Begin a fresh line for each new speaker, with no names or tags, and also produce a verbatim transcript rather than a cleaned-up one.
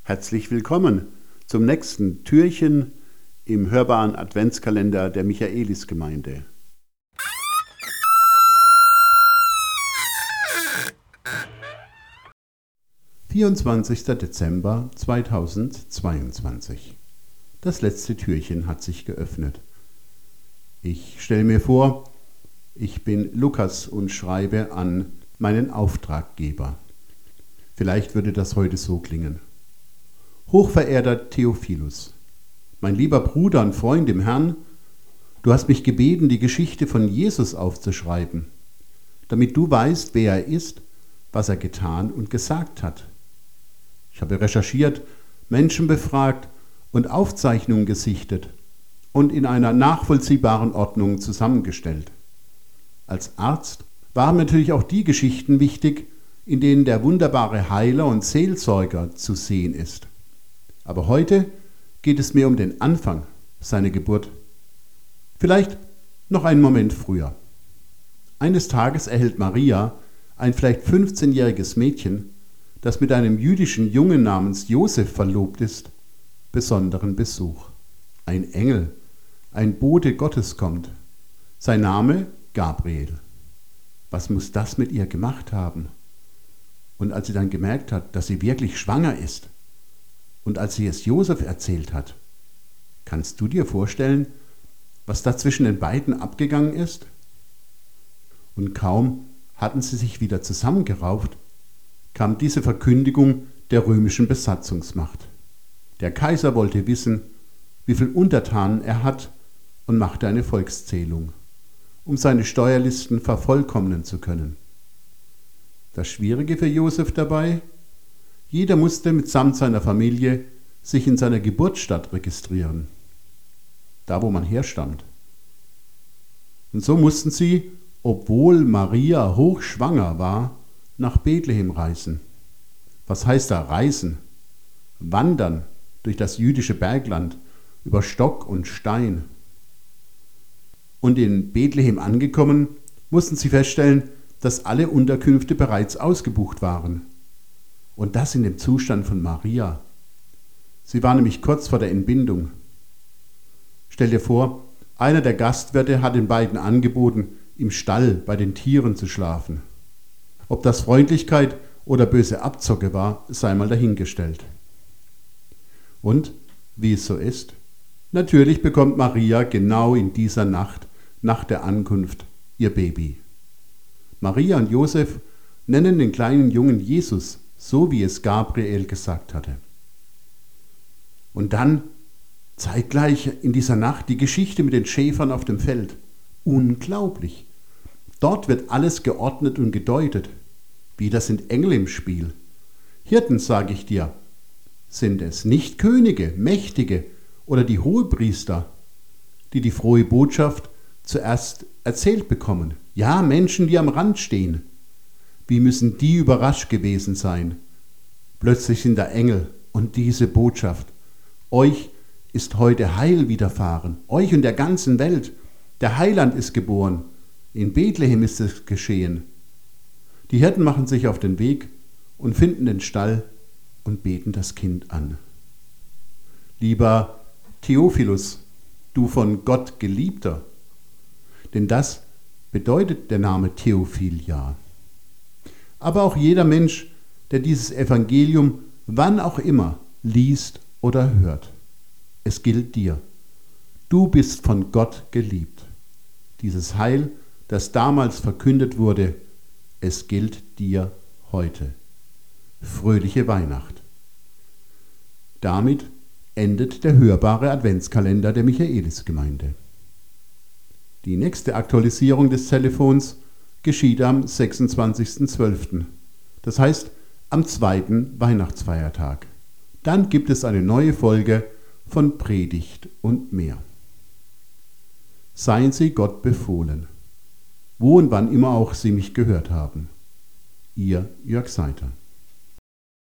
Herzlich willkommen zum nächsten Türchen im hörbaren Adventskalender der Michaelisgemeinde. vierundzwanzigster Dezember zweitausendzweiundzwanzig. Das letzte Türchen hat sich geöffnet. Ich stelle mir vor, ich bin Lukas und schreibe an meinen Auftraggeber. Vielleicht würde das heute so klingen. Hochverehrter Theophilus, mein lieber Bruder und Freund im Herrn, du hast mich gebeten, die Geschichte von Jesus aufzuschreiben, damit du weißt, wer er ist, was er getan und gesagt hat. Ich habe recherchiert, Menschen befragt und Aufzeichnungen gesichtet und in einer nachvollziehbaren Ordnung zusammengestellt. Als Arzt waren natürlich auch die Geschichten wichtig, in denen der wunderbare Heiler und Seelsorger zu sehen ist. Aber heute geht es mir um den Anfang, seine Geburt. Vielleicht noch einen Moment früher. Eines Tages erhält Maria, ein vielleicht fünfzehnjähriges Mädchen, das mit einem jüdischen Jungen namens Josef verlobt ist, besonderen Besuch. Ein Engel, ein Bote Gottes kommt. Sein Name Gabriel. Was muss das mit ihr gemacht haben? Und als sie dann gemerkt hat, dass sie wirklich schwanger ist, und als sie es Josef erzählt hat, kannst du dir vorstellen, was da zwischen den beiden abgegangen ist? Und kaum hatten sie sich wieder zusammengerauft, kam diese Verkündigung der römischen Besatzungsmacht. Der Kaiser wollte wissen, wie viel Untertanen er hat, und machte eine Volkszählung, um seine Steuerlisten vervollkommnen zu können. Das Schwierige für Josef dabei: Jeder musste mitsamt seiner Familie sich in seiner Geburtsstadt registrieren, da wo man herstammt. Und so mussten sie, obwohl Maria hochschwanger war, nach Bethlehem reisen. Was heißt da reisen? Wandern durch das jüdische Bergland, über Stock und Stein. Und in Bethlehem angekommen, mussten sie feststellen, dass alle Unterkünfte bereits ausgebucht waren. Und das in dem Zustand von Maria. Sie war nämlich kurz vor der Entbindung. Stell dir vor, einer der Gastwirte hat den beiden angeboten, im Stall bei den Tieren zu schlafen. Ob das Freundlichkeit oder böse Abzocke war, sei mal dahingestellt. Und, wie es so ist, natürlich bekommt Maria genau in dieser Nacht, nach der Ankunft, ihr Baby. Maria und Josef nennen den kleinen Jungen Jesus, so wie es Gabriel gesagt hatte. Und dann, zeitgleich in dieser Nacht, die Geschichte mit den Schäfern auf dem Feld. Unglaublich. Dort wird alles geordnet und gedeutet. Wieder sind Engel im Spiel. Hirten, sage ich dir, sind es, nicht Könige, Mächtige oder die Hohepriester, die die frohe Botschaft zuerst erzählt bekommen. Ja, Menschen, die am Rand stehen. Wie müssen die überrascht gewesen sein? Plötzlich sind da Engel und diese Botschaft: Euch ist heute Heil widerfahren, euch und der ganzen Welt. Der Heiland ist geboren. In Bethlehem ist es geschehen. Die Hirten machen sich auf den Weg und finden den Stall und beten das Kind an. Lieber Theophilus, du von Gott Geliebter, denn das bedeutet der Name Theophil ja. Aber auch jeder Mensch, der dieses Evangelium wann auch immer liest oder hört. Es gilt dir. Du bist von Gott geliebt. Dieses Heil, das damals verkündet wurde, es gilt dir heute. Fröhliche Weihnacht. Damit endet der hörbare Adventskalender der Michaelisgemeinde. Die nächste Aktualisierung des Telefons geschieht am sechsundzwanzigsten zwölften Das heißt am zweiten Weihnachtsfeiertag. Dann gibt es eine neue Folge von Predigt und mehr. Seien Sie Gott befohlen, wo und wann immer auch Sie mich gehört haben. Ihr Jörg Seiter.